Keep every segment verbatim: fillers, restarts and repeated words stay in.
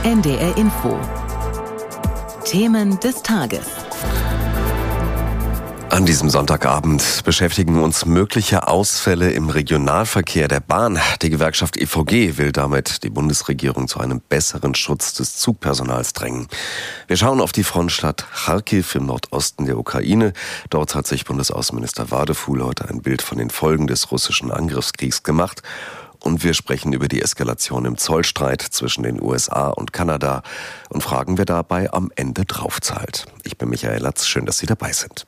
N D R Info. Themen des Tages. An diesem Sonntagabend beschäftigen uns mögliche Ausfälle im Regionalverkehr der Bahn. Die Gewerkschaft E V G will damit die Bundesregierung zu einem besseren Schutz des Zugpersonals drängen. Wir schauen auf die Frontstadt Charkiw im Nordosten der Ukraine. Dort hat sich Bundesaußenminister Wadefuhl heute ein Bild von den Folgen des russischen Angriffskriegs gemacht. Und wir sprechen über die Eskalation im Zollstreit zwischen den U S A und Kanada und fragen, wer dabei am Ende draufzahlt. Ich bin Michael Latz, schön, dass Sie dabei sind.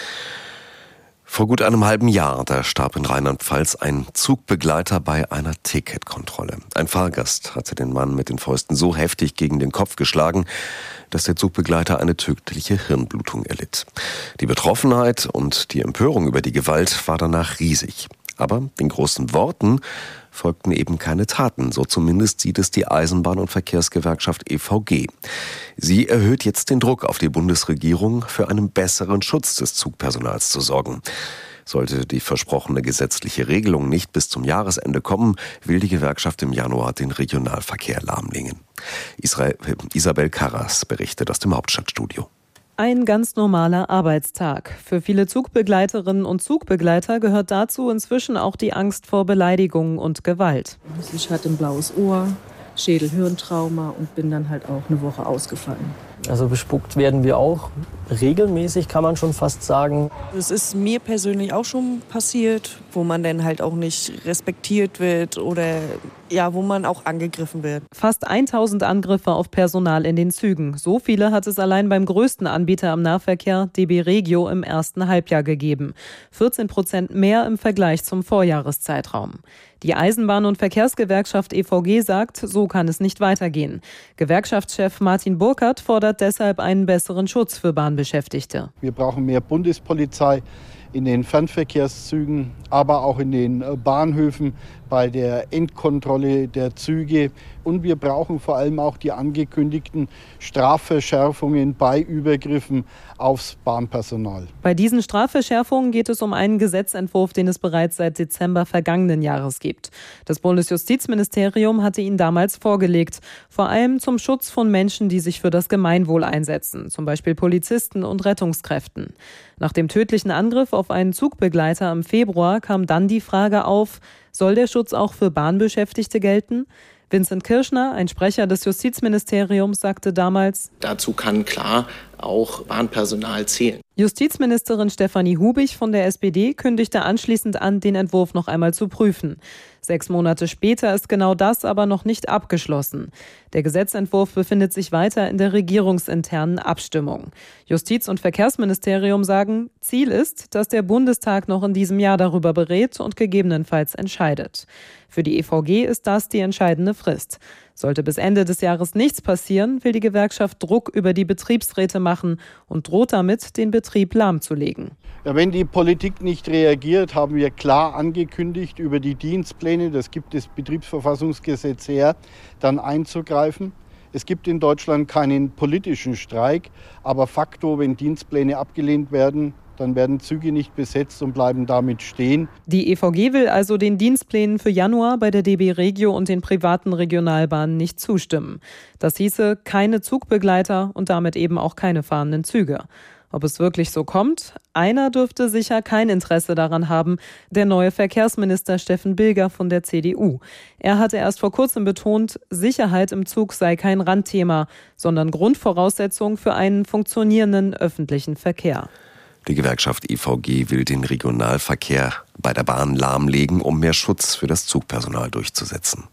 Vor gut einem halben Jahr, da starb in Rheinland-Pfalz ein Zugbegleiter bei einer Ticketkontrolle. Ein Fahrgast hatte den Mann mit den Fäusten so heftig gegen den Kopf geschlagen, dass der Zugbegleiter eine tödliche Hirnblutung erlitt. Die Betroffenheit und die Empörung über die Gewalt war danach riesig. Aber den großen Worten folgten eben keine Taten. So zumindest sieht es die Eisenbahn- und Verkehrsgewerkschaft E V G. Sie erhöht jetzt den Druck auf die Bundesregierung, für einen besseren Schutz des Zugpersonals zu sorgen. Sollte die versprochene gesetzliche Regelung nicht bis zum Jahresende kommen, will die Gewerkschaft im Januar den Regionalverkehr lahmlegen. Israel, Isabel Karras berichtet aus dem Hauptstadtstudio. Ein ganz normaler Arbeitstag. Für viele Zugbegleiterinnen und Zugbegleiter gehört dazu inzwischen auch die Angst vor Beleidigungen und Gewalt. Ich hatte ein blaues Ohr, Schädel-Hirntrauma und bin dann halt auch eine Woche ausgefallen. Also bespuckt werden wir auch regelmäßig, kann man schon fast sagen. Es ist mir persönlich auch schon passiert, wo man dann halt auch nicht respektiert wird oder ja, wo man auch angegriffen wird. Fast tausend Angriffe auf Personal in den Zügen. So viele hat es allein beim größten Anbieter am Nahverkehr, D B Regio, im ersten Halbjahr gegeben. vierzehn Prozent mehr im Vergleich zum Vorjahreszeitraum. Die Eisenbahn- und Verkehrsgewerkschaft E V G sagt, so kann es nicht weitergehen. Gewerkschaftschef Martin Burkhardt fordert deshalb einen besseren Schutz für Bahnbeschäftigte. Wir brauchen mehr Bundespolizei in den Fernverkehrszügen, aber auch in den Bahnhöfen bei der Endkontrolle der Züge. Und wir brauchen vor allem auch die angekündigten Strafverschärfungen bei Übergriffen aufs Bahnpersonal. Bei diesen Strafverschärfungen geht es um einen Gesetzentwurf, den es bereits seit Dezember vergangenen Jahres gibt. Das Bundesjustizministerium hatte ihn damals vorgelegt, vor allem zum Schutz von Menschen, die sich für das Gemeinwohl einsetzen, zum Beispiel Polizisten und Rettungskräften. Nach dem tödlichen Angriff auf einen Zugbegleiter im Februar kam dann die Frage auf, soll der Schutz auch für Bahnbeschäftigte gelten? Vincent Kirschner, ein Sprecher des Justizministeriums, sagte damals: Dazu kann klar auch Bahnpersonal zählen. Justizministerin Stefanie Hubich von der S P D kündigte anschließend an, den Entwurf noch einmal zu prüfen. Sechs Monate später ist genau das aber noch nicht abgeschlossen. Der Gesetzentwurf befindet sich weiter in der regierungsinternen Abstimmung. Justiz- und Verkehrsministerium sagen, Ziel ist, dass der Bundestag noch in diesem Jahr darüber berät und gegebenenfalls entscheidet. Für die E V G ist das die entscheidende Frist. Sollte bis Ende des Jahres nichts passieren, will die Gewerkschaft Druck über die Betriebsräte machen und droht damit, den Betrieb lahmzulegen. Ja, wenn die Politik nicht reagiert, haben wir klar angekündigt, über die Dienstpläne, das gibt das Betriebsverfassungsgesetz her, dann einzugreifen. Es gibt in Deutschland keinen politischen Streik, aber facto, wenn Dienstpläne abgelehnt werden, dann werden Züge nicht besetzt und bleiben damit stehen. Die E V G will also den Dienstplänen für Januar bei der D B Regio und den privaten Regionalbahnen nicht zustimmen. Das hieße keine Zugbegleiter und damit eben auch keine fahrenden Züge. Ob es wirklich so kommt? Einer dürfte sicher kein Interesse daran haben, der neue Verkehrsminister Steffen Bilger von der C D U. Er hatte erst vor kurzem betont, Sicherheit im Zug sei kein Randthema, sondern Grundvoraussetzung für einen funktionierenden öffentlichen Verkehr. Die Gewerkschaft E V G will den Regionalverkehr bei der Bahn lahmlegen, um mehr Schutz für das Zugpersonal durchzusetzen.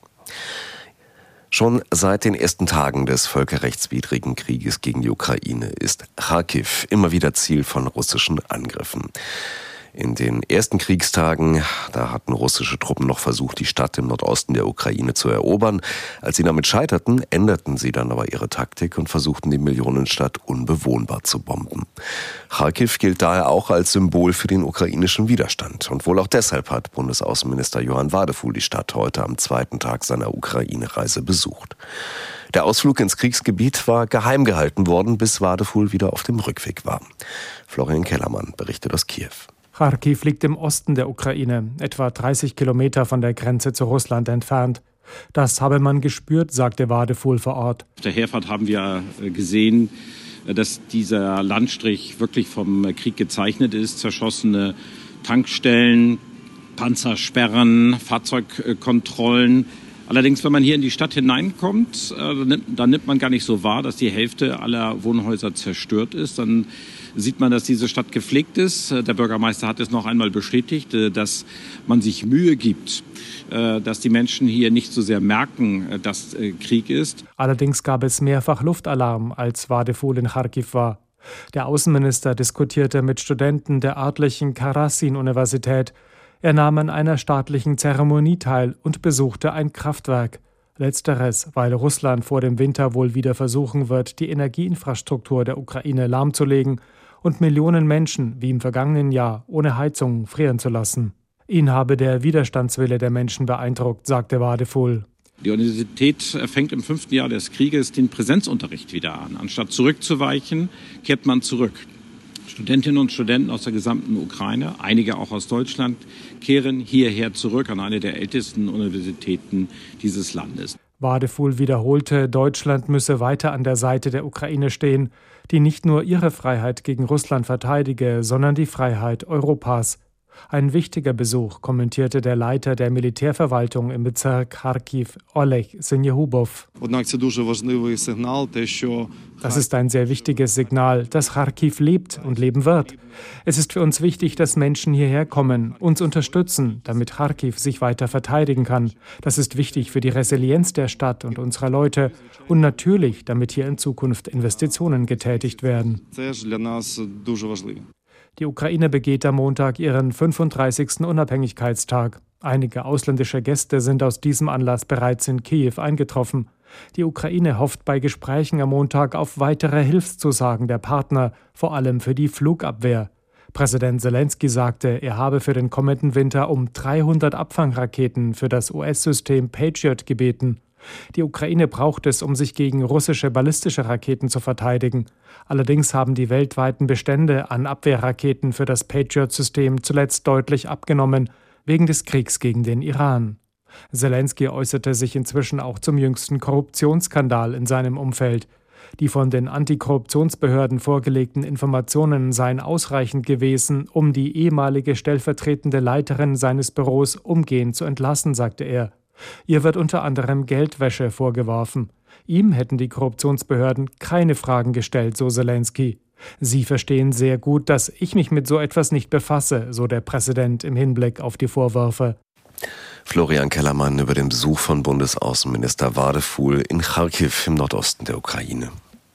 Schon seit den ersten Tagen des völkerrechtswidrigen Krieges gegen die Ukraine ist Charkiw immer wieder Ziel von russischen Angriffen. In den ersten Kriegstagen, da hatten russische Truppen noch versucht, die Stadt im Nordosten der Ukraine zu erobern. Als sie damit scheiterten, änderten sie dann aber ihre Taktik und versuchten, die Millionenstadt unbewohnbar zu bomben. Charkiw gilt daher auch als Symbol für den ukrainischen Widerstand. Und wohl auch deshalb hat Bundesaußenminister Johann Wadefuhl die Stadt heute am zweiten Tag seiner Ukraine-Reise besucht. Der Ausflug ins Kriegsgebiet war geheim gehalten worden, bis Wadefuhl wieder auf dem Rückweg war. Florian Kellermann berichtet aus Kiew. Charkiw liegt im Osten der Ukraine, etwa dreißig Kilometer von der Grenze zu Russland entfernt. Das habe man gespürt, sagte Wadefuhl vor Ort. Auf der Herfahrt haben wir gesehen, dass dieser Landstrich wirklich vom Krieg gezeichnet ist. Zerschossene Tankstellen, Panzersperren, Fahrzeugkontrollen. Allerdings, wenn man hier in die Stadt hineinkommt, dann nimmt man gar nicht so wahr, dass die Hälfte aller Wohnhäuser zerstört ist. Dann sieht man, dass diese Stadt gepflegt ist. Der Bürgermeister hat es noch einmal bestätigt, dass man sich Mühe gibt, dass die Menschen hier nicht so sehr merken, dass Krieg ist. Allerdings gab es mehrfach Luftalarm, als Wadefuhl in Charkiw war. Der Außenminister diskutierte mit Studenten der örtlichen Karasin-Universität. Er nahm an einer staatlichen Zeremonie teil und besuchte ein Kraftwerk. Letzteres, weil Russland vor dem Winter wohl wieder versuchen wird, die Energieinfrastruktur der Ukraine lahmzulegen und Millionen Menschen, wie im vergangenen Jahr, ohne Heizung frieren zu lassen. Ihn habe der Widerstandswille der Menschen beeindruckt, sagte Wadefuhl. Die Universität fängt im fünften Jahr des Krieges den Präsenzunterricht wieder an. Anstatt zurückzuweichen, kehrt man zurück. Studentinnen und Studenten aus der gesamten Ukraine, einige auch aus Deutschland, kehren hierher zurück an eine der ältesten Universitäten dieses Landes. Wadefuhl wiederholte, Deutschland müsse weiter an der Seite der Ukraine stehen, die nicht nur ihre Freiheit gegen Russland verteidige, sondern die Freiheit Europas. Ein wichtiger Besuch, kommentierte der Leiter der Militärverwaltung im Bezirk Charkiw, Oleg Senjehubow. Das ist ein sehr wichtiges Signal, dass Charkiw lebt und leben wird. Es ist für uns wichtig, dass Menschen hierher kommen, uns unterstützen, damit Charkiw sich weiter verteidigen kann. Das ist wichtig für die Resilienz der Stadt und unserer Leute und natürlich, damit hier in Zukunft Investitionen getätigt werden. Die Ukraine begeht am Montag ihren fünfunddreißigsten Unabhängigkeitstag. Einige ausländische Gäste sind aus diesem Anlass bereits in Kiew eingetroffen. Die Ukraine hofft bei Gesprächen am Montag auf weitere Hilfszusagen der Partner, vor allem für die Flugabwehr. Präsident Selenskyj sagte, er habe für den kommenden Winter um dreihundert Abfangraketen für das U S-System Patriot gebeten. Die Ukraine braucht es, um sich gegen russische ballistische Raketen zu verteidigen. Allerdings haben die weltweiten Bestände an Abwehrraketen für das Patriot-System zuletzt deutlich abgenommen, wegen des Kriegs gegen den Iran. Selenskyj äußerte sich inzwischen auch zum jüngsten Korruptionsskandal in seinem Umfeld. Die von den Antikorruptionsbehörden vorgelegten Informationen seien ausreichend gewesen, um die ehemalige stellvertretende Leiterin seines Büros umgehend zu entlassen, sagte er. Ihr wird unter anderem Geldwäsche vorgeworfen. Ihm hätten die Korruptionsbehörden keine Fragen gestellt, so Selenskyj. Sie verstehen sehr gut, dass ich mich mit so etwas nicht befasse, so der Präsident im Hinblick auf die Vorwürfe. Florian Kellermann über den Besuch von Bundesaußenminister Wadefuhl in Charkiw im Nordosten der Ukraine.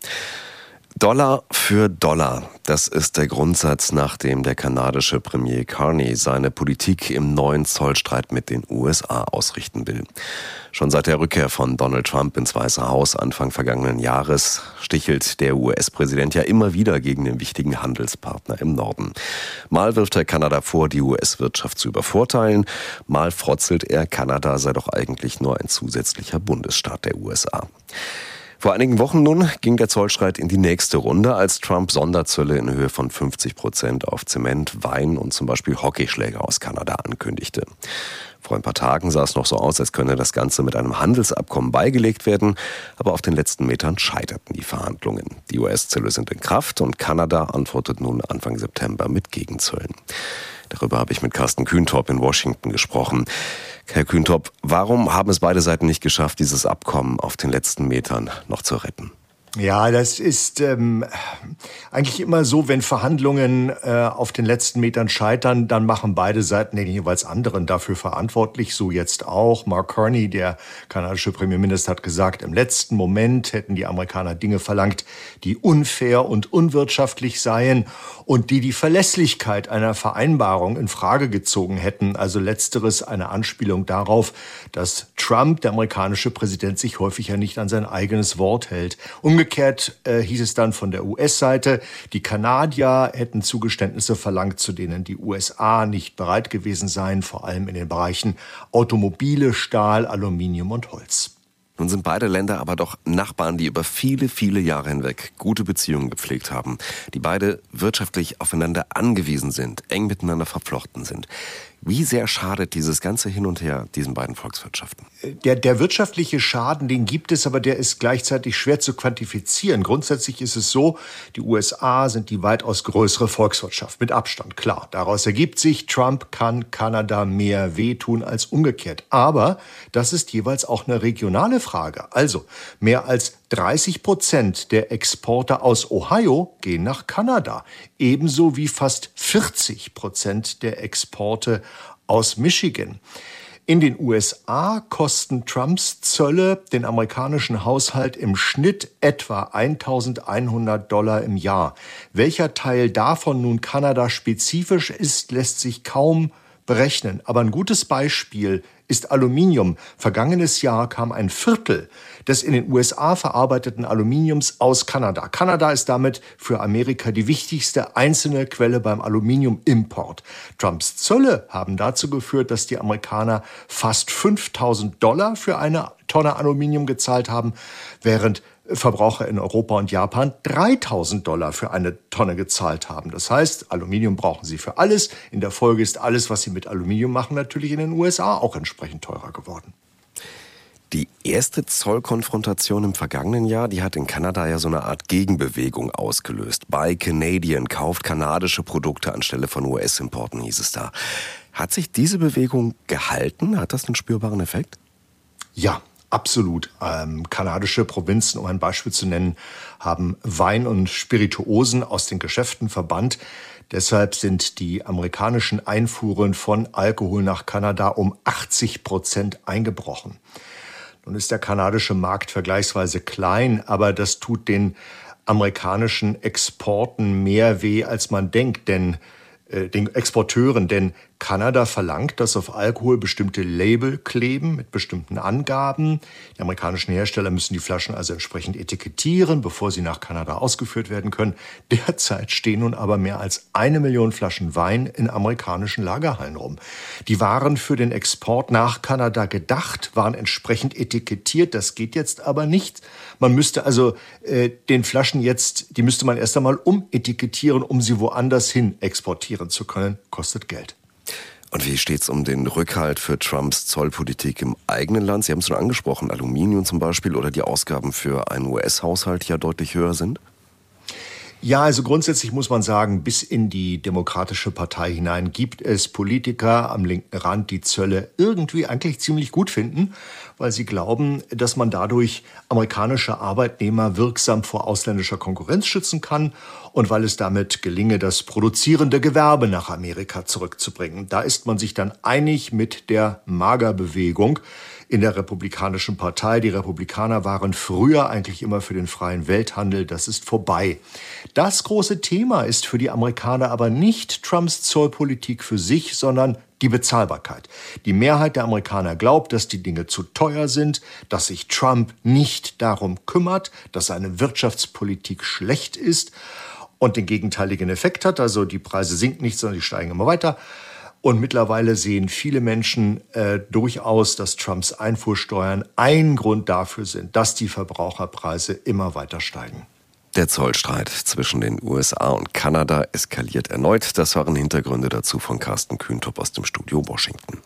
Dollar für Dollar, das ist der Grundsatz, nach dem der kanadische Premier Carney seine Politik im neuen Zollstreit mit den U S A ausrichten will. Schon seit der Rückkehr von Donald Trump ins Weiße Haus Anfang vergangenen Jahres stichelt der U S-Präsident ja immer wieder gegen den wichtigen Handelspartner im Norden. Mal wirft er Kanada vor, die U S-Wirtschaft zu übervorteilen, mal frotzelt er, Kanada sei doch eigentlich nur ein zusätzlicher Bundesstaat der U S A. Vor einigen Wochen nun ging der Zollstreit in die nächste Runde, als Trump Sonderzölle in Höhe von fünfzig Prozent auf Zement, Wein und zum Beispiel Hockeyschläger aus Kanada ankündigte. Vor ein paar Tagen sah es noch so aus, als könne das Ganze mit einem Handelsabkommen beigelegt werden, aber auf den letzten Metern scheiterten die Verhandlungen. Die U S-Zölle sind in Kraft und Kanada antwortet nun Anfang September mit Gegenzöllen. Darüber habe ich mit Carsten Kühntorp in Washington gesprochen. Herr Kühntorp, warum haben es beide Seiten nicht geschafft, dieses Abkommen auf den letzten Metern noch zu retten? Ja, das ist ähm, eigentlich immer so, wenn Verhandlungen äh, auf den letzten Metern scheitern, dann machen beide Seiten den jeweils anderen dafür verantwortlich, so jetzt auch. Mark Carney, der kanadische Premierminister, hat gesagt, im letzten Moment hätten die Amerikaner Dinge verlangt, die unfair und unwirtschaftlich seien und die die Verlässlichkeit einer Vereinbarung in Frage gezogen hätten. Also letzteres eine Anspielung darauf, dass Trump, der amerikanische Präsident, sich häufig ja nicht an sein eigenes Wort hält. Umgekehrt äh, hieß es dann von der U S-Seite, die Kanadier hätten Zugeständnisse verlangt, zu denen die U S A nicht bereit gewesen seien, vor allem in den Bereichen Automobile, Stahl, Aluminium und Holz. Nun sind beide Länder aber doch Nachbarn, die über viele, viele Jahre hinweg gute Beziehungen gepflegt haben, die beide wirtschaftlich aufeinander angewiesen sind, eng miteinander verflochten sind. Wie sehr schadet dieses ganze Hin und Her diesen beiden Volkswirtschaften? Der, der wirtschaftliche Schaden, den gibt es, aber der ist gleichzeitig schwer zu quantifizieren. Grundsätzlich ist es so, die U S A sind die weitaus größere Volkswirtschaft, mit Abstand, klar. Daraus ergibt sich, Trump kann Kanada mehr wehtun als umgekehrt. Aber das ist jeweils auch eine regionale Frage. Also mehr als dreißig Prozent der Exporte aus Ohio gehen nach Kanada. Ebenso wie fast vierzig Prozent der Exporte aus Michigan. In den U S A kosten Trumps Zölle den amerikanischen Haushalt im Schnitt etwa eintausendeinhundert Dollar im Jahr. Welcher Teil davon nun Kanada spezifisch ist, lässt sich kaum berechnen. Aber ein gutes Beispiel ist Aluminium. Vergangenes Jahr kam ein Viertel des in den U S A verarbeiteten Aluminiums aus Kanada. Kanada ist damit für Amerika die wichtigste einzelne Quelle beim Aluminiumimport. Trumps Zölle haben dazu geführt, dass die Amerikaner fast fünftausend Dollar für eine Tonne Aluminium gezahlt haben, während Verbraucher in Europa und Japan dreitausend Dollar für eine Tonne gezahlt haben. Das heißt, Aluminium brauchen sie für alles. In der Folge ist alles, was sie mit Aluminium machen, natürlich in den U S A auch entsprechend teurer geworden. Die erste Zollkonfrontation im vergangenen Jahr, die hat in Kanada ja so eine Art Gegenbewegung ausgelöst. Buy Canadian, kauft kanadische Produkte anstelle von U S-Importen, hieß es da. Hat sich diese Bewegung gehalten? Hat das einen spürbaren Effekt? Ja. Absolut. Ähm, kanadische Provinzen, um ein Beispiel zu nennen, haben Wein und Spirituosen aus den Geschäften verbannt. Deshalb sind die amerikanischen Einfuhren von Alkohol nach Kanada um achtzig Prozent eingebrochen. Nun ist der kanadische Markt vergleichsweise klein, aber das tut den amerikanischen Exporten mehr weh, als man denkt, denn äh, den Exporteuren, denn Kanada verlangt, dass auf Alkohol bestimmte Label kleben mit bestimmten Angaben. Die amerikanischen Hersteller müssen die Flaschen also entsprechend etikettieren, bevor sie nach Kanada ausgeführt werden können. Derzeit stehen nun aber mehr als eine Million Flaschen Wein in amerikanischen Lagerhallen rum. Die waren für den Export nach Kanada gedacht, waren entsprechend etikettiert. Das geht jetzt aber nicht. Man müsste also äh, den Flaschen jetzt, die müsste man erst einmal umetikettieren, um sie woanders hin exportieren zu können. Kostet Geld. Und wie steht's um den Rückhalt für Trumps Zollpolitik im eigenen Land? Sie haben es schon angesprochen, Aluminium zum Beispiel oder die Ausgaben für einen U S-Haushalt, die ja deutlich höher sind? Ja, also grundsätzlich muss man sagen, bis in die Demokratische Partei hinein gibt es Politiker am linken Rand, die Zölle irgendwie eigentlich ziemlich gut finden, weil sie glauben, dass man dadurch amerikanische Arbeitnehmer wirksam vor ausländischer Konkurrenz schützen kann und weil es damit gelinge, das produzierende Gewerbe nach Amerika zurückzubringen. Da ist man sich dann einig mit der MAGA-Bewegung in der Republikanischen Partei. Die Republikaner waren früher eigentlich immer für den freien Welthandel. Das ist vorbei. Das große Thema ist für die Amerikaner aber nicht Trumps Zollpolitik für sich, sondern die Bezahlbarkeit. Die Mehrheit der Amerikaner glaubt, dass die Dinge zu teuer sind, dass sich Trump nicht darum kümmert, dass seine Wirtschaftspolitik schlecht ist und den gegenteiligen Effekt hat. Also die Preise sinken nicht, sondern die steigen immer weiter. Und mittlerweile sehen viele Menschen äh, durchaus, dass Trumps Einfuhrsteuern ein Grund dafür sind, dass die Verbraucherpreise immer weiter steigen. Der Zollstreit zwischen den U S A und Kanada eskaliert erneut. Das waren Hintergründe dazu von Carsten Kühntop aus dem Studio Washington.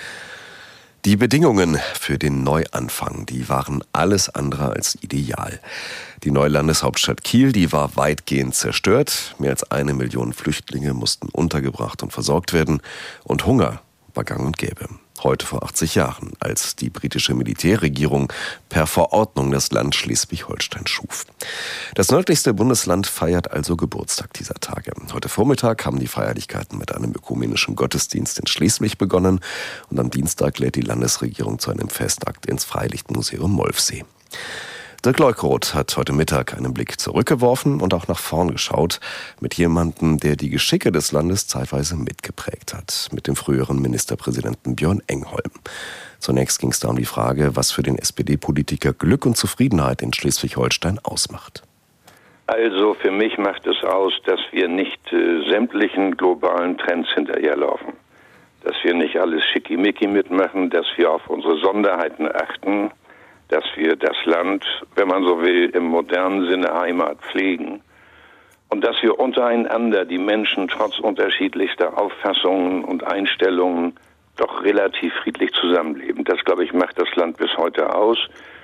Die Bedingungen für den Neuanfang, die waren alles andere als ideal. Die neue Landeshauptstadt Kiel, die war weitgehend zerstört. Mehr als eine Million Flüchtlinge mussten untergebracht und versorgt werden. Und Hunger war gang und gäbe. Heute vor achtzig Jahren, als die britische Militärregierung per Verordnung das Land Schleswig-Holstein schuf. Das nördlichste Bundesland feiert also Geburtstag dieser Tage. Heute Vormittag haben die Feierlichkeiten mit einem ökumenischen Gottesdienst in Schleswig begonnen und am Dienstag lädt die Landesregierung zu einem Festakt ins Freilichtmuseum Molfsee. Dirk Leukeroth hat heute Mittag einen Blick zurückgeworfen und auch nach vorn geschaut mit jemandem, der die Geschicke des Landes zeitweise mitgeprägt hat, mit dem früheren Ministerpräsidenten Björn Engholm. Zunächst ging es da um die Frage, was für den S P D-Politiker Glück und Zufriedenheit in Schleswig-Holstein ausmacht. Also für mich macht es aus, dass wir nicht äh, sämtlichen globalen Trends hinterherlaufen. Dass wir nicht alles schickimicki mitmachen, dass wir auf unsere Sonderheiten achten, dass wir das Land, wenn man so will, im modernen Sinne Heimat pflegen und dass wir untereinander, die Menschen trotz unterschiedlichster Auffassungen und Einstellungen, doch relativ friedlich zusammenleben. Das, glaube ich, macht das Land bis heute aus.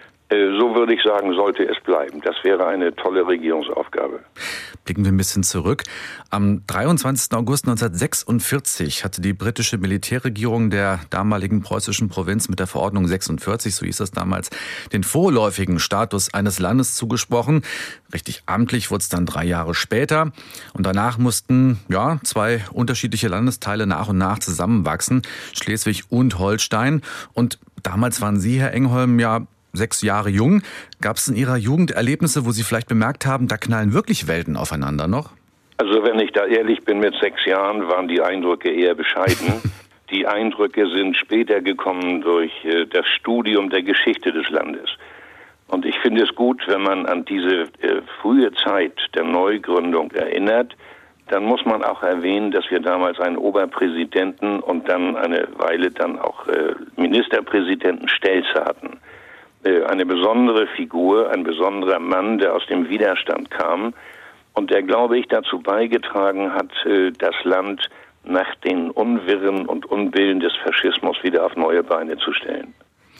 So würde ich sagen, sollte es bleiben. Das wäre eine tolle Regierungsaufgabe. Blicken wir ein bisschen zurück. Am dreiundzwanzigsten August neunzehnhundertsechsundvierzig hatte die britische Militärregierung der damaligen preußischen Provinz mit der Verordnung sechsundvierzig, so hieß das damals, den vorläufigen Status eines Landes zugesprochen. Richtig amtlich wurde es dann drei Jahre später. Und danach mussten ja zwei unterschiedliche Landesteile nach und nach zusammenwachsen, Schleswig und Holstein. Und damals waren Sie, Herr Engholm, ja sechs Jahre jung. Gab es in Ihrer Jugend Erlebnisse, wo Sie vielleicht bemerkt haben, da knallen wirklich Welten aufeinander noch? Also wenn ich da ehrlich bin, mit sechs Jahren waren die Eindrücke eher bescheiden. Die Eindrücke sind später gekommen durch äh, das Studium der Geschichte des Landes. Und ich finde es gut, wenn man an diese äh, frühe Zeit der Neugründung erinnert, dann muss man auch erwähnen, dass wir damals einen Oberpräsidenten und dann eine Weile dann auch äh, Ministerpräsidenten Stelzer hatten. Eine besondere Figur, ein besonderer Mann, der aus dem Widerstand kam und der, glaube ich, dazu beigetragen hat, das Land nach den Unwirren und Unbillen des Faschismus wieder auf neue Beine zu stellen.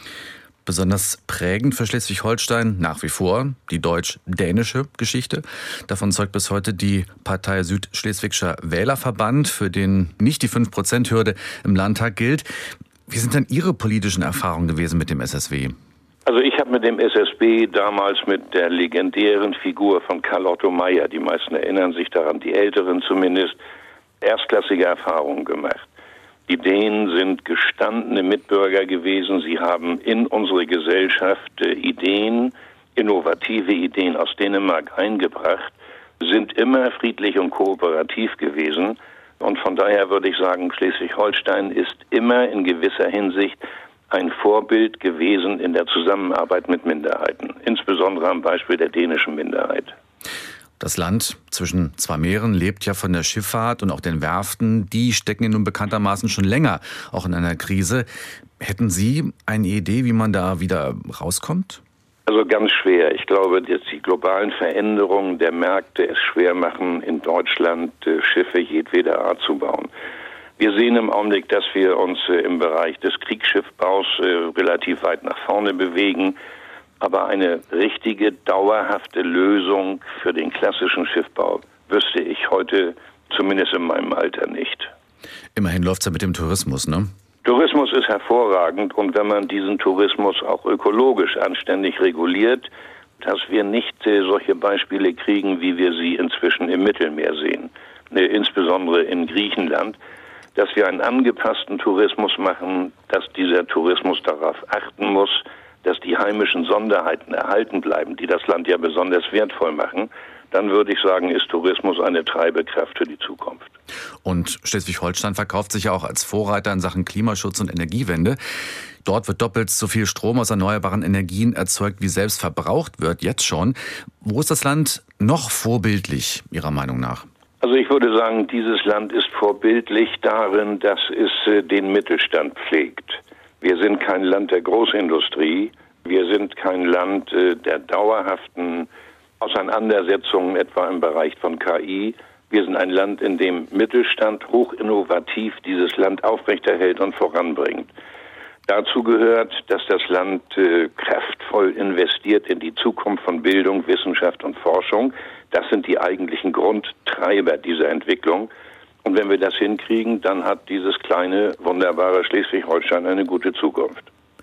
Besonders prägend für Schleswig-Holstein nach wie vor die deutsch-dänische Geschichte. Davon zeugt bis heute die Partei Südschleswigscher Wählerverband, für den nicht die fünf Prozent Hürde im Landtag gilt. Wie sind denn Ihre politischen Erfahrungen gewesen mit dem S S W? Also ich habe mit dem S S B damals mit der legendären Figur von Karl Otto Meyer, die meisten erinnern sich daran, die Älteren zumindest, erstklassige Erfahrungen gemacht. Die Dänen sind gestandene Mitbürger gewesen. Sie haben in unsere Gesellschaft äh, Ideen, innovative Ideen aus Dänemark eingebracht, sind immer friedlich und kooperativ gewesen. Und von daher würde ich sagen, Schleswig-Holstein ist immer in gewisser Hinsicht ein Vorbild gewesen in der Zusammenarbeit mit Minderheiten, insbesondere am Beispiel der dänischen Minderheit. Das Land zwischen zwei Meeren lebt ja von der Schifffahrt und auch den Werften. Die stecken nun bekanntermaßen schon länger auch in einer Krise. Hätten Sie eine Idee, wie man da wieder rauskommt? Also ganz schwer. Ich glaube, dass die globalen Veränderungen der Märkte es schwer machen, in Deutschland Schiffe jedweder Art zu bauen. Wir sehen im Augenblick, dass wir uns äh, im Bereich des Kriegsschiffbaus äh, relativ weit nach vorne bewegen. Aber eine richtige, dauerhafte Lösung für den klassischen Schiffbau wüsste ich heute, zumindest in meinem Alter, nicht. Immerhin läuft es ja mit dem Tourismus, ne? Tourismus ist hervorragend. Und wenn man diesen Tourismus auch ökologisch anständig reguliert, dass wir nicht äh, solche Beispiele kriegen, wie wir sie inzwischen im Mittelmeer sehen, äh, insbesondere in Griechenland, dass wir einen angepassten Tourismus machen, dass dieser Tourismus darauf achten muss, dass die heimischen Sonderheiten erhalten bleiben, die das Land ja besonders wertvoll machen, dann würde ich sagen, ist Tourismus eine Treibekraft für die Zukunft. Und Schleswig-Holstein verkauft sich ja auch als Vorreiter in Sachen Klimaschutz und Energiewende. Dort wird doppelt so viel Strom aus erneuerbaren Energien erzeugt, wie selbst verbraucht wird, jetzt schon. Wo ist das Land noch vorbildlich, Ihrer Meinung nach? Also ich würde sagen, dieses Land ist vorbildlich darin, dass es äh, den Mittelstand pflegt. Wir sind kein Land der Großindustrie. Wir sind kein Land äh, der dauerhaften Auseinandersetzungen, etwa im Bereich von K I. Wir sind ein Land, in dem Mittelstand hochinnovativ dieses Land aufrechterhält und voranbringt. Dazu gehört, dass das Land äh, kraftvoll investiert in die Zukunft von Bildung, Wissenschaft und Forschung. Das sind die eigentlichen Grundtreiber dieser Entwicklung. Und wenn wir das hinkriegen, dann hat dieses kleine, wunderbare Schleswig-Holstein eine gute Zukunft.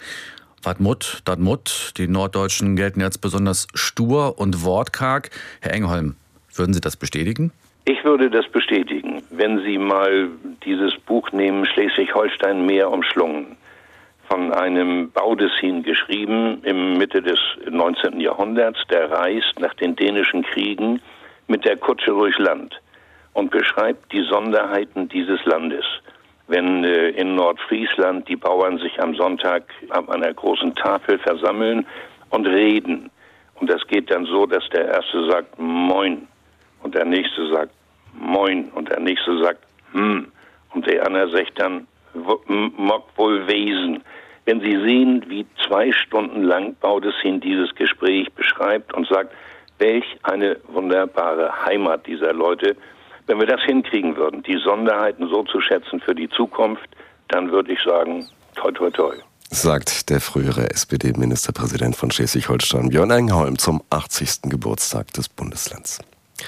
Wadmut, Dadmut, die Norddeutschen gelten jetzt besonders stur und wortkarg. Herr Engholm, würden Sie das bestätigen? Ich würde das bestätigen, wenn Sie mal dieses Buch nehmen, Schleswig-Holstein Meer umschlungen, von einem Baudissin geschrieben im Mitte des neunzehnten Jahrhunderts, der reist nach den dänischen Kriegen mit der Kutsche durchs Land und beschreibt die Sonderheiten dieses Landes. Wenn äh, in Nordfriesland die Bauern sich am Sonntag an einer großen Tafel versammeln und reden. Und das geht dann so, dass der Erste sagt Moin und der Nächste sagt Moin und der Nächste sagt Hm und der andere sagt dann Mock wohl Wesen. Wenn Sie sehen, wie zwei Stunden lang Baudissin dieses Gespräch beschreibt und sagt, Welch eine wunderbare Heimat dieser Leute. Wenn wir das hinkriegen würden, die Sonderheiten so zu schätzen für die Zukunft, dann würde ich sagen, toi, toi, toi. Sagt der frühere S P D-Ministerpräsident von Schleswig-Holstein, Björn Engholm, zum achtzigsten Geburtstag des Bundeslands.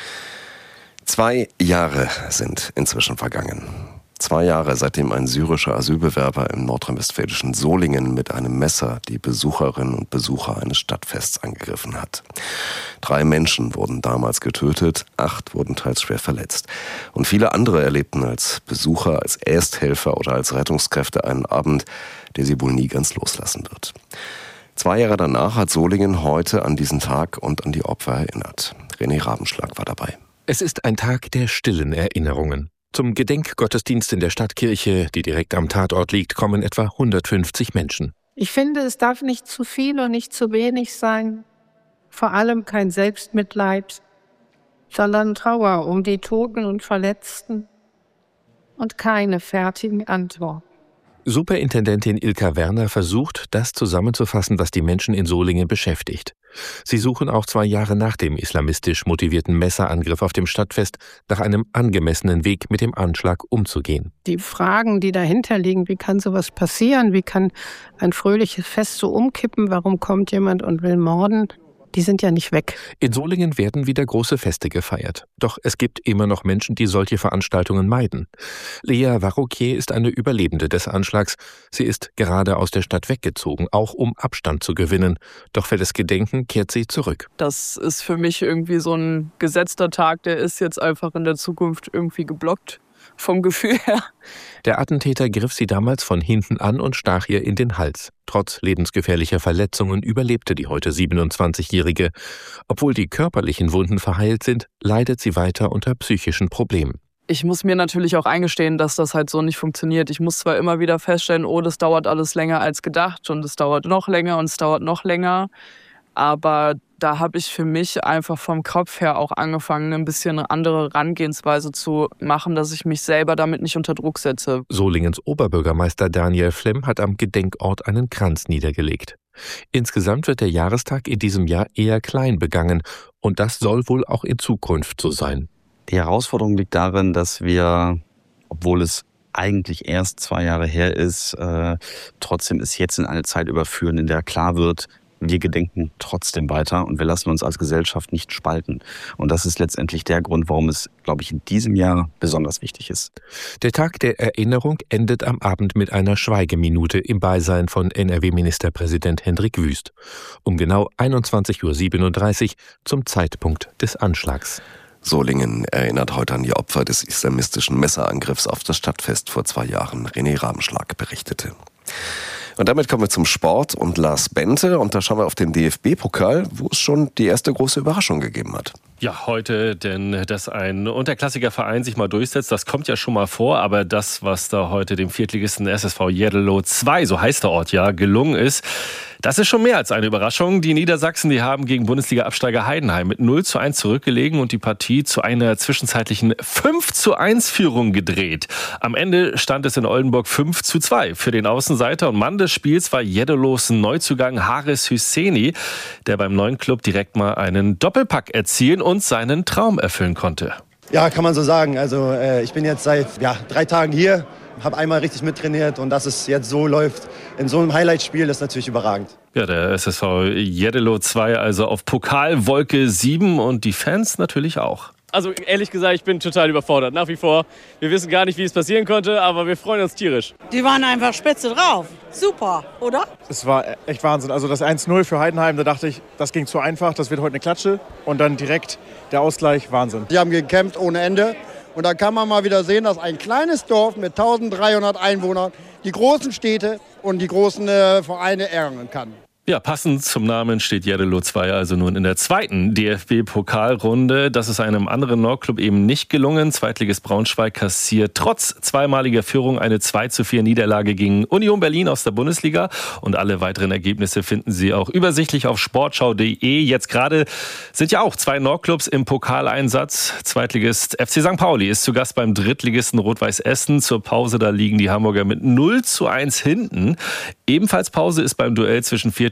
Zwei Jahre sind inzwischen vergangen. Zwei Jahre, seitdem ein syrischer Asylbewerber im nordrhein-westfälischen Solingen mit einem Messer die Besucherinnen und Besucher eines Stadtfests angegriffen hat. Drei Menschen wurden damals getötet, acht wurden teils schwer verletzt. Und viele andere erlebten als Besucher, als Ersthelfer oder als Rettungskräfte einen Abend, der sie wohl nie ganz loslassen wird. Zwei Jahre danach hat Solingen heute an diesen Tag und an die Opfer erinnert. René Rabenschlag war dabei. Es ist ein Tag der stillen Erinnerungen. Zum Gedenkgottesdienst in der Stadtkirche, die direkt am Tatort liegt, kommen etwa hundertfünfzig Menschen. Ich finde, es darf nicht zu viel und nicht zu wenig sein. Vor allem kein Selbstmitleid, sondern Trauer um die Toten und Verletzten und keine fertigen Antworten. Superintendentin Ilka Werner versucht, das zusammenzufassen, was die Menschen in Solingen beschäftigt. Sie suchen auch zwei Jahre nach dem islamistisch motivierten Messerangriff auf dem Stadtfest nach einem angemessenen Weg, mit dem Anschlag umzugehen. Die Fragen, die dahinter liegen, wie kann sowas passieren, wie kann ein fröhliches Fest so umkippen, warum kommt jemand und will morden, die sind ja nicht weg. In Solingen werden wieder große Feste gefeiert. Doch es gibt immer noch Menschen, die solche Veranstaltungen meiden. Lea Varroquier ist eine Überlebende des Anschlags. Sie ist gerade aus der Stadt weggezogen, auch um Abstand zu gewinnen. Doch für das Gedenken kehrt sie zurück. Das ist für mich irgendwie so ein gesetzter Tag, der ist jetzt einfach in der Zukunft irgendwie geblockt. Vom Gefühl her. Der Attentäter griff sie damals von hinten an und stach ihr in den Hals. Trotz lebensgefährlicher Verletzungen überlebte die heute siebenundzwanzigjährige. Obwohl die körperlichen Wunden verheilt sind, leidet sie weiter unter psychischen Problemen. Ich muss mir natürlich auch eingestehen, dass das halt so nicht funktioniert. Ich muss zwar immer wieder feststellen, oh, das dauert alles länger als gedacht und es dauert noch länger und es dauert noch länger. Aber da habe ich für mich einfach vom Kopf her auch angefangen, ein bisschen eine andere Herangehensweise zu machen, dass ich mich selber damit nicht unter Druck setze. Solingens Oberbürgermeister Daniel Flemm hat am Gedenkort einen Kranz niedergelegt. Insgesamt wird der Jahrestag in diesem Jahr eher klein begangen und das soll wohl auch in Zukunft so sein. Die Herausforderung liegt darin, dass wir, obwohl es eigentlich erst zwei Jahre her ist, äh, trotzdem es jetzt in eine Zeit überführen, in der klar wird, wir gedenken trotzdem weiter und wir lassen uns als Gesellschaft nicht spalten. Und das ist letztendlich der Grund, warum es, glaube ich, in diesem Jahr besonders wichtig ist. Der Tag der Erinnerung endet am Abend mit einer Schweigeminute im Beisein von N R W-Ministerpräsident Hendrik Wüst. Um genau einundzwanzig Uhr siebenunddreißig zum Zeitpunkt des Anschlags. Solingen erinnert heute an die Opfer des islamistischen Messerangriffs auf das Stadtfest vor zwei Jahren. René Rabenschlag berichtete. Und damit kommen wir zum Sport und Lars Bente. Und da schauen wir auf den D F B-Pokal, wo es schon die erste große Überraschung gegeben hat. Ja, heute, denn dass ein unterklassiger Verein sich mal durchsetzt, das kommt ja schon mal vor. Aber das, was da heute dem Viertligisten S S V Jeddelo zwei, so heißt der Ort ja, gelungen ist, das ist schon mehr als eine Überraschung. Die Niedersachsen, die haben gegen Bundesliga-Absteiger Heidenheim mit null zu eins zurückgelegen und die Partie zu einer zwischenzeitlichen fünf zu eins Führung gedreht. Am Ende stand es in Oldenburg fünf zu zwei. Für den Außenseiter und Mann des Spiels war Jeddelos Neuzugang Haris Hüseni, der beim neuen Club direkt mal einen Doppelpack erzielen und seinen Traum erfüllen konnte. Ja, kann man so sagen. Also äh, ich bin jetzt seit ja, drei Tagen hier, habe einmal richtig mittrainiert und dass es jetzt so läuft in so einem Highlight-Spiel, ist natürlich überragend. Ja, der S S V Jeddelo zwei also auf Pokalwolke sieben und die Fans natürlich auch. Also ehrlich gesagt, ich bin total überfordert, nach wie vor. Wir wissen gar nicht, wie es passieren konnte, aber wir freuen uns tierisch. Die waren einfach spitze drauf. Super, oder? Es war echt Wahnsinn. Also das eins null für Heidenheim, da dachte ich, das ging zu einfach, das wird heute eine Klatsche. Und dann direkt der Ausgleich, Wahnsinn. Die haben gekämpft ohne Ende. Und da kann man mal wieder sehen, dass ein kleines Dorf mit eintausenddreihundert Einwohnern die großen Städte und die großen äh, Vereine ärgern kann. Ja, passend zum Namen steht Jeddelo zwei also nun in der zweiten D F B-Pokalrunde. Das ist einem anderen Nordclub eben nicht gelungen. Zweitligist Braunschweig kassiert trotz zweimaliger Führung eine zwei zu vier Niederlage gegen Union Berlin aus der Bundesliga. Und alle weiteren Ergebnisse finden Sie auch übersichtlich auf sportschau punkt de. Jetzt gerade sind ja auch zwei Nordclubs im Pokaleinsatz. Zweitligist F C Sankt Pauli ist zu Gast beim Drittligisten Rot-Weiß Essen. Zur Pause, da liegen die Hamburger mit null zu eins hinten. Ebenfalls Pause ist beim Duell zwischen Viertligisten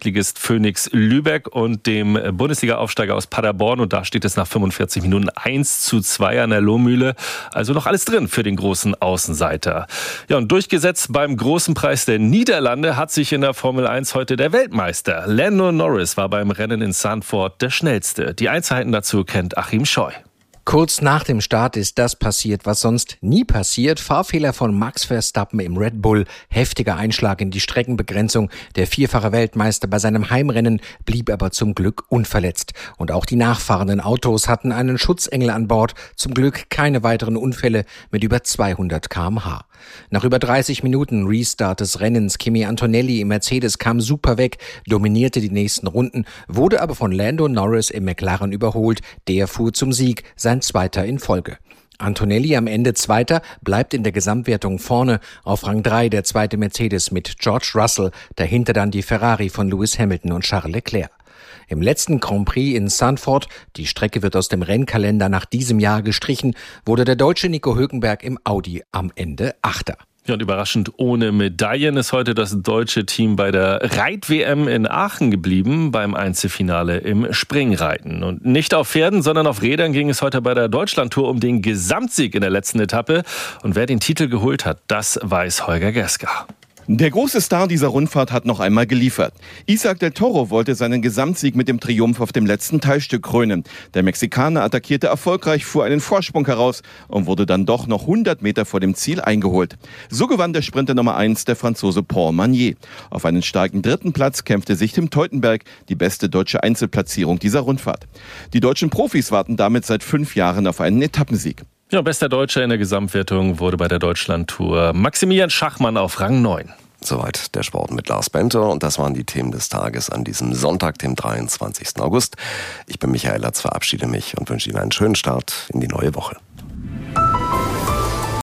Zweitligist Phoenix Lübeck und dem Bundesliga-Aufsteiger aus Paderborn. Und da steht es nach fünfundvierzig Minuten eins zu zwei an der Lohmühle. Also noch alles drin für den großen Außenseiter. Ja, und durchgesetzt beim großen Preis der Niederlande hat sich in der Formel eins heute der Weltmeister. Lando Norris war beim Rennen in Zandvoort der schnellste. Die Einzelheiten dazu kennt Achim Scheu. Kurz nach dem Start ist das passiert, was sonst nie passiert. Fahrfehler von Max Verstappen im Red Bull, heftiger Einschlag in die Streckenbegrenzung. Der vierfache Weltmeister bei seinem Heimrennen blieb aber zum Glück unverletzt. Und auch die nachfahrenden Autos hatten einen Schutzengel an Bord. Zum Glück keine weiteren Unfälle mit über zweihundert Kilometer pro Stunde. Nach über dreißig Minuten Restart des Rennens, Kimi Antonelli im Mercedes kam super weg, dominierte die nächsten Runden, wurde aber von Lando Norris im McLaren überholt. Der fuhr zum Sieg, sein zweiter in Folge. Antonelli am Ende Zweiter, bleibt in der Gesamtwertung vorne. Auf Rang drei der zweite Mercedes mit George Russell, dahinter dann die Ferrari von Lewis Hamilton und Charles Leclerc. Im letzten Grand Prix in Zandvoort, die Strecke wird aus dem Rennkalender nach diesem Jahr gestrichen, wurde der deutsche Nico Hülkenberg im Audi am Ende Achter. Ja, und überraschend ohne Medaillen ist heute das deutsche Team bei der Reit-W M in Aachen geblieben, beim Einzelfinale im Springreiten. Und nicht auf Pferden, sondern auf Rädern ging es heute bei der Deutschlandtour um den Gesamtsieg in der letzten Etappe. Und wer den Titel geholt hat, das weiß Holger Geska. Der große Star dieser Rundfahrt hat noch einmal geliefert. Isaac del Toro wollte seinen Gesamtsieg mit dem Triumph auf dem letzten Teilstück krönen. Der Mexikaner attackierte erfolgreich, fuhr einen Vorsprung heraus und wurde dann doch noch hundert Meter vor dem Ziel eingeholt. So gewann der Sprinter Nummer eins, der Franzose Paul Magnier. Auf einen starken dritten Platz kämpfte sich Tim Teutenberg, die beste deutsche Einzelplatzierung dieser Rundfahrt. Die deutschen Profis warten damit seit fünf Jahren auf einen Etappensieg. Ja, bester Deutscher in der Gesamtwertung wurde bei der Deutschlandtour Maximilian Schachmann auf Rang neun. Soweit der Sport mit Lars Bente und das waren die Themen des Tages an diesem Sonntag, dem dreiundzwanzigsten August. Ich bin Michael Latz, verabschiede mich und wünsche Ihnen einen schönen Start in die neue Woche.